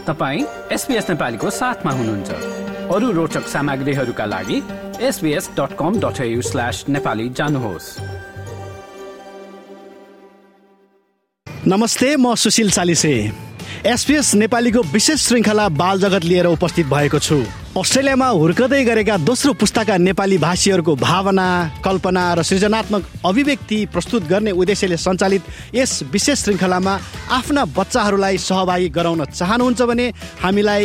तपाईं SBS नेपालीको साथमा हुनुहुन्छ। अरू रोचक सामग्रीहरूका लागि sbs.com.au/nepali जानुहोस्। नमस्ते, म सुशील चालिसे SBS नेपालीको विशेष श्रृङ्खला बाल जगत लिएर उपस्थित भएको छु। अस्ट्रेलियामा हुर्कदै गरेका दोस्रो पुस्ताका नेपाली भाषीहरूको भावना, कल्पना र सृजनात्मक अभिव्यक्ति प्रस्तुत गर्ने उद्देश्यले सञ्चालित यस विशेष श्रृङ्खलामा आफ्ना बच्चाहरूलाई सहभागी गराउन चाहनुहुन्छ भने हामीलाई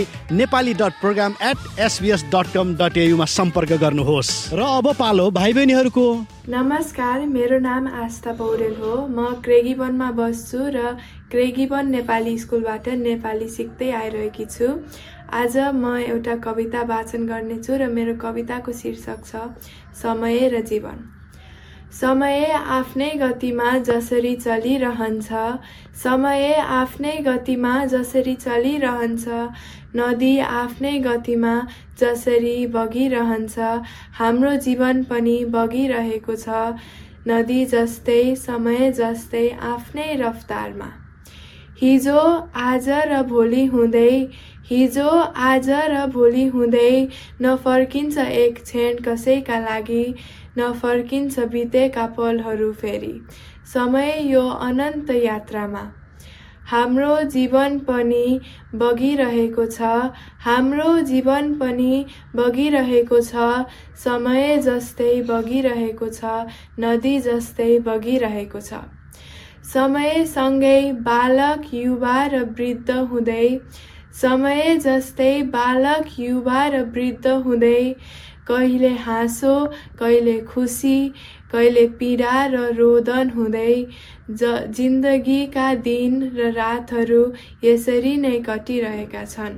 nepali.program@sbs.com.au मा सम्पर्क गर्नुहोस्। र अब पालो भाइ बहिनीहरूको। नमस्कार, मेरो नाम आस्था पौडेल हो। म क्रेगिबनमा बस्छु र क्रेगिबन नेपाली स्कुलबाट नेपाली सिक्दै आइरहेकी छु। आज म एउटा कविता वाचन गर्नेछु र मेरो कविताको शीर्षक छ समय र जीवन। समय आफ्नै गतिमा जसरी चलिरहन्छ, समय आफ्नै गतिमा जसरी चलिरहन्छ, नदी आफ्नै गतिमा जसरी बगिरहन्छ, हाम्रो जीवन पनि बगिरहेको छ नदी जस्तै, समय जस्तै आफ्नै रफ्तारमा। हिजो आज र भोलि हुँदै, हिजो आज र भोलि हुँदै नफर्किन्छ एक क्षण कसैका लागि, नफर्किन्छ बितेका पलहरू फेरि। समय यो अनन्त यात्रामा हाम्रो जीवन पनि बगिरहेको छ, हाम्रो जीवन पनि बगिरहेको छ, समय जस्तै बगिरहेको छ, नदी जस्तै बगिरहेको छ। समयसँगै बालक, युवा र वृद्ध हुँदै, समय जस्तै बालक, युवा र वृद्ध हुँदै, कहिले हाँसो, कहिले खुसी, कहिले पीडा र रोदन हुँदै, जिन्दगीका दिन र रातहरू यसरी नै कटिरहेका छन्।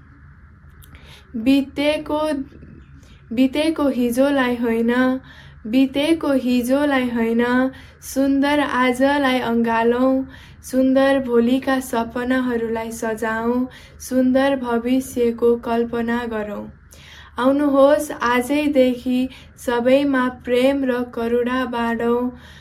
बितेको हिजोलाई होइन, बितेको हिजोलाई होइन, सुन्दर आजलाई अँगालौँ, सुन्दर भोलिका सपनाहरूलाई सजाऊँ, सुन्दर भविष्यको कल्पना गरौँ। आउनुहोस् आजैदेखि सबैमा प्रेम र करुणा बाँडौँ,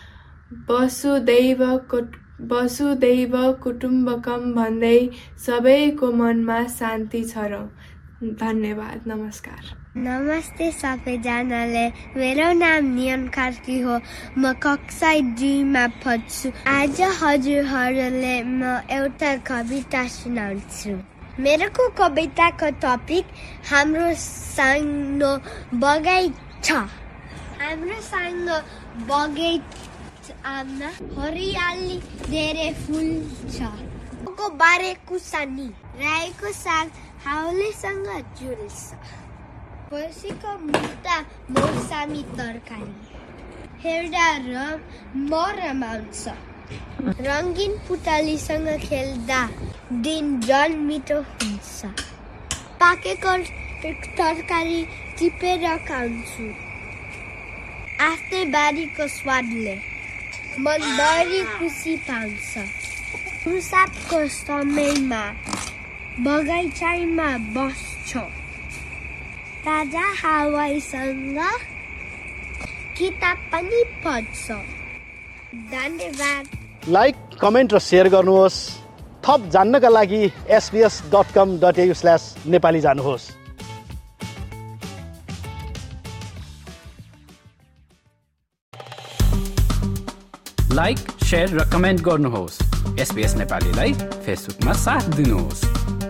वसुदैव कुटुम्बकम भन्दै सबैको मनमा शान्ति छरौँ। धन्यवाद, नमस्कार। नमस्ते सबैजनाले, मेरो नाम नियन कार्की हो। म कक्षा 2 मा पढ्छु। आज हजुरहरूले म एउटा कविता सुनाउँछु। मेरो कविताको टपिक हाम्रो सानो बगैँचा। हाम्रो सानो बगैँचामा हरियाली धेरै फुल छ। को बारे कुसानी, राईको साग हाउलेसँग जुल्छ, फर्सीको मुद्दा मौसमी तरकारी, हेर्दा म रमाउँछ, रङ्गीन पुतलीसँग खेल्दा दिन झन मिठो हुन्छ, पाकेको तरकारी टिपेर खान्छु, आफ्नै बारीको स्वादले मनभरि खुसी पाउँछ, फुर्सदको समयमा बगैँचामा बस्छ, ताजा हावासँग किताब पनि पढ्छ। धन्यवाद। लाइक, कमेन्ट र सेयर गर्नुहोस्। थप जान्नका लागि sbs.com.au/nepali जानुहोस्। लाइक, शेयर र कमेन्ट गर्नुहोस्। SBS नेपालीलाई फेसबुकमा साथ दिनुहोस्।